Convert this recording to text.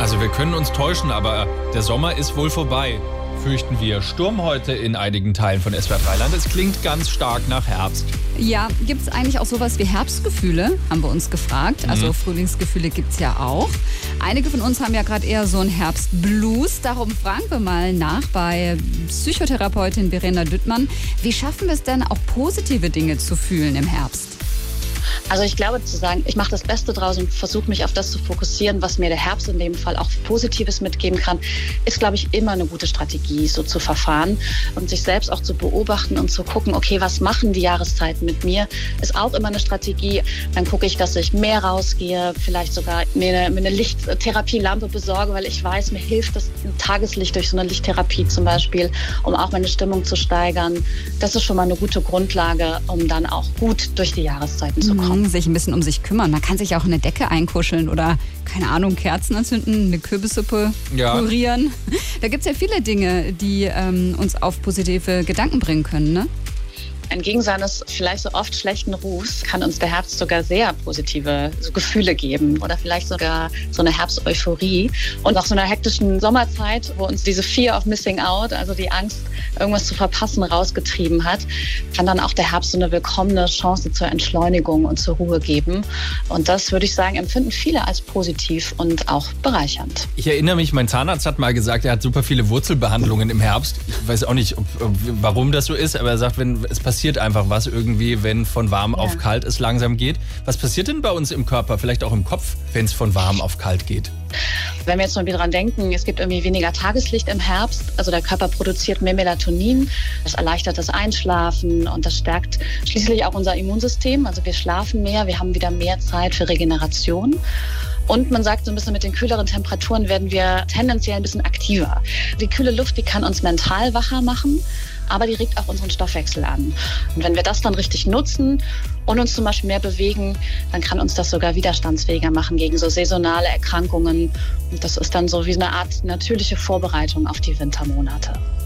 Also wir können uns täuschen, aber der Sommer ist wohl vorbei. Fürchten wir. Sturm heute in einigen Teilen von SWR 3 Land. Es klingt ganz stark nach Herbst. Ja, gibt es eigentlich auch sowas wie Herbstgefühle, haben wir uns gefragt. Also Frühlingsgefühle gibt es ja auch. Einige von uns haben ja gerade eher so einen Herbstblues. Darum fragen wir mal nach bei Psychotherapeutin Verena Düttmann. Wie schaffen wir es denn, auch positive Dinge zu fühlen im Herbst? Also ich glaube zu sagen, ich mache das Beste draus und versuche mich auf das zu fokussieren, was mir der Herbst in dem Fall auch Positives mitgeben kann, ist, glaube ich, immer eine gute Strategie, so zu verfahren und sich selbst auch zu beobachten und zu gucken, okay, was machen die Jahreszeiten mit mir, ist auch immer eine Strategie. Dann gucke ich, dass ich mehr rausgehe, vielleicht sogar mir eine Lichttherapielampe besorge, weil ich weiß, mir hilft das Tageslicht durch so eine Lichttherapie zum Beispiel, um auch meine Stimmung zu steigern. Das ist schon mal eine gute Grundlage, um dann auch gut durch die Jahreszeiten zu kommen. Sich ein bisschen um sich kümmern. Man kann sich auch eine Decke einkuscheln oder, keine Ahnung, Kerzen anzünden, eine Kürbissuppe pürieren. Da gibt es ja viele Dinge, die uns auf positive Gedanken bringen können, ne? Entgegen seines vielleicht so oft schlechten Rufs kann uns der Herbst sogar sehr positive Gefühle geben oder vielleicht sogar so eine Herbsteuphorie. Und nach so einer hektischen Sommerzeit, wo uns diese Fear of Missing Out, also die Angst, irgendwas zu verpassen, rausgetrieben hat, kann dann auch der Herbst so eine willkommene Chance zur Entschleunigung und zur Ruhe geben. Und das, würde ich sagen, empfinden viele als positiv und auch bereichernd. Ich erinnere mich, mein Zahnarzt hat mal gesagt, er hat super viele Wurzelbehandlungen im Herbst. Ich weiß auch nicht, warum das so ist, aber er sagt, wenn es passiert einfach was irgendwie, wenn von warm auf kalt es langsam geht. Was passiert denn bei uns im Körper, vielleicht auch im Kopf, wenn es von warm auf kalt geht? Wenn wir jetzt mal wieder dran denken, es gibt irgendwie weniger Tageslicht im Herbst, also der Körper produziert mehr Melatonin, das erleichtert das Einschlafen und das stärkt schließlich auch unser Immunsystem. Also wir schlafen mehr, wir haben wieder mehr Zeit für Regeneration. Und man sagt, so ein bisschen mit den kühleren Temperaturen werden wir tendenziell ein bisschen aktiver. Die kühle Luft, die kann uns mental wacher machen, aber die regt auch unseren Stoffwechsel an. Und wenn wir das dann richtig nutzen und uns zum Beispiel mehr bewegen, dann kann uns das sogar widerstandsfähiger machen gegen so saisonale Erkrankungen. Und das ist dann so wie eine Art natürliche Vorbereitung auf die Wintermonate.